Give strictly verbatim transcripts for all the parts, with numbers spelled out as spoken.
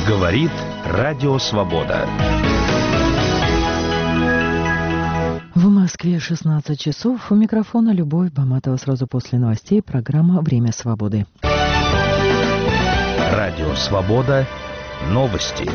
Говорит Радио Свобода. В Москве шестнадцать часов. У микрофона Любовь Баматова. Сразу после новостей программа «Время свободы». Радио Свобода. Новости.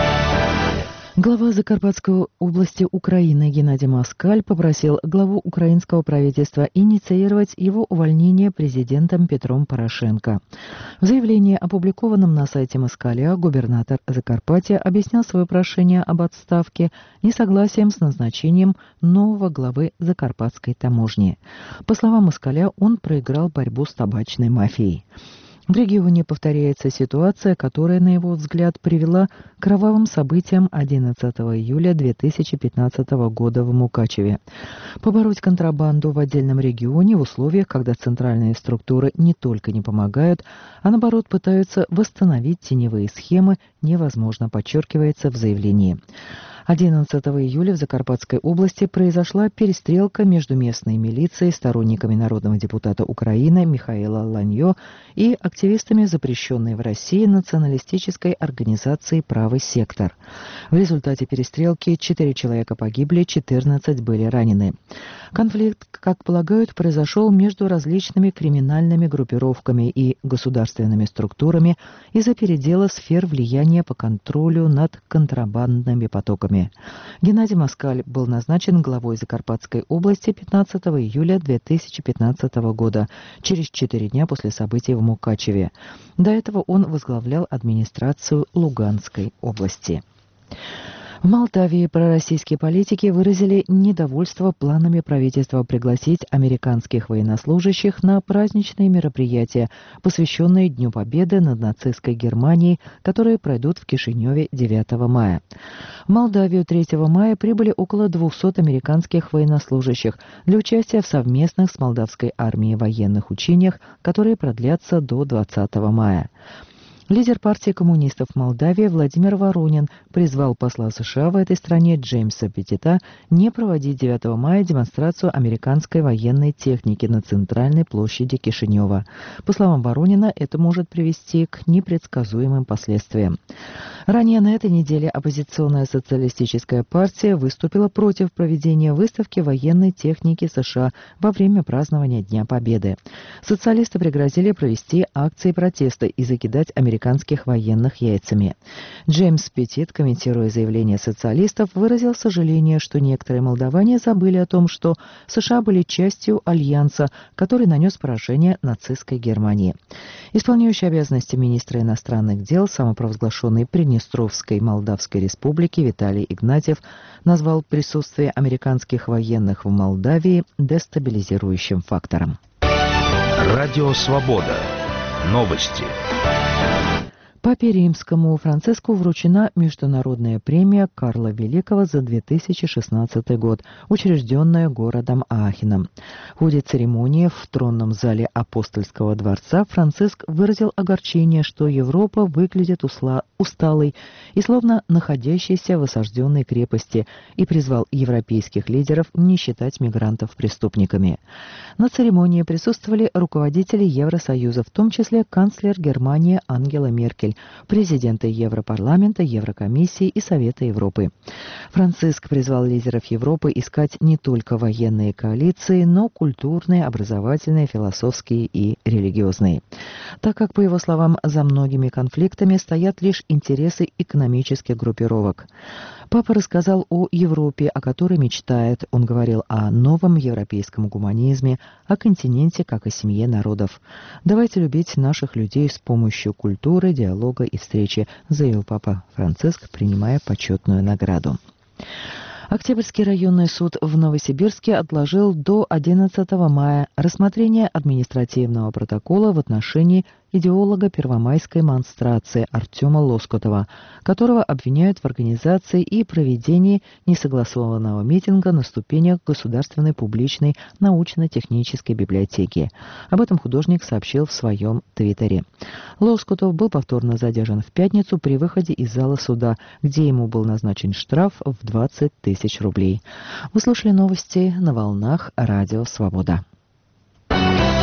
Глава Закарпатской области Украины Геннадий Москаль попросил главу украинского правительства инициировать его увольнение президентом Петром Порошенко. В заявлении, опубликованном на сайте Москаля, губернатор Закарпатья объяснял свое прошение об отставке несогласием с назначением нового главы Закарпатской таможни. По словам Москаля, он проиграл борьбу с табачной мафией. В регионе повторяется ситуация, которая, на его взгляд, привела к кровавым событиям одиннадцатого июля две тысячи пятнадцатого года в Мукачеве. Побороть контрабанду в отдельном регионе в условиях, когда центральные структуры не только не помогают, а наоборот пытаются восстановить теневые схемы, невозможно, подчеркивается в заявлении. одиннадцатого июля в Закарпатской области произошла перестрелка между местной милицией, сторонниками народного депутата Украины Михаила Ланьо и активистами запрещенной в России националистической организации «Правый сектор». В результате перестрелки четыре человека погибли, четырнадцать были ранены. Конфликт, как полагают, произошел между различными криминальными группировками и государственными структурами из-за передела сфер влияния по контролю над контрабандными потоками. Геннадий Москаль был назначен главой Закарпатской области пятнадцатого июля две тысячи пятнадцатого года, через четыре дня после событий в Мукачеве. До этого он возглавлял администрацию Луганской области. В Молдавии пророссийские политики выразили недовольство планами правительства пригласить американских военнослужащих на праздничные мероприятия, посвященные Дню Победы над нацистской Германией, которые пройдут в Кишиневе девятого мая. В Молдавию третьего мая прибыли около двухсот американских военнослужащих для участия в совместных с молдавской армией военных учениях, которые продлятся до двадцатого мая. Лидер партии коммунистов Молдавии Владимир Воронин призвал посла США в этой стране Джеймса Петтита не проводить девятого мая демонстрацию американской военной техники на центральной площади Кишинева. По словам Воронина, это может привести к непредсказуемым последствиям. Ранее на этой неделе оппозиционная социалистическая партия выступила против проведения выставки военной техники США во время празднования Дня Победы. Социалисты пригрозили провести акции протеста и закидать американцев американских военных яйцами. Джеймс Петтит, комментируя заявление социалистов, выразил сожаление, что некоторые молдаване забыли о том, что США были частью альянса, который нанес поражение нацистской Германии. Исполняющий обязанности министра иностранных дел самопровозглашенной Приднестровской Молдавской Республики Виталий Игнатьев назвал присутствие американских военных в Молдавии дестабилизирующим фактором. Радио Свобода. Новости. Папе Римскому Франциску вручена международная премия Карла Великого за две тысячи шестнадцатый год, учрежденная городом Аахеном. В ходе церемонии в тронном зале Апостольского дворца Франциск выразил огорчение, что Европа выглядит усла, усталой и словно находящейся в осажденной крепости, и призвал европейских лидеров не считать мигрантов преступниками. На церемонии присутствовали руководители Евросоюза, в том числе канцлер Германии Ангела Меркель, президенты Европарламента, Еврокомиссии и Совета Европы. Франциск призвал лидеров Европы искать не только военные коалиции, но культурные, образовательные, философские и религиозные. Так как, по его словам, за многими конфликтами стоят лишь интересы экономических группировок. Папа рассказал о Европе, о которой мечтает. Он говорил о новом европейском гуманизме, о континенте как о семье народов. «Давайте любить наших людей с помощью культуры, диалога и встречи», заявил Папа Франциск, принимая почетную награду. Октябрьский районный суд в Новосибирске отложил до одиннадцатого мая рассмотрение административного протокола в отношении идеолога первомайской монстрации Артема Лоскутова, которого обвиняют в организации и проведении несогласованного митинга на ступенях Государственной публичной научно-технической библиотеки. Об этом художник сообщил в своем твиттере. Лоскутов был повторно задержан в пятницу при выходе из зала суда, где ему был назначен штраф в двадцать тысяч рублей. Вы слушали новости на волнах Радио Свобода.